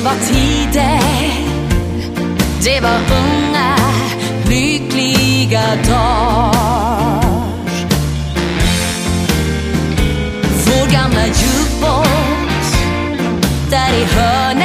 var tider, det var unga, lyckliga dagar. Vår gamla jukebox, där i hörnet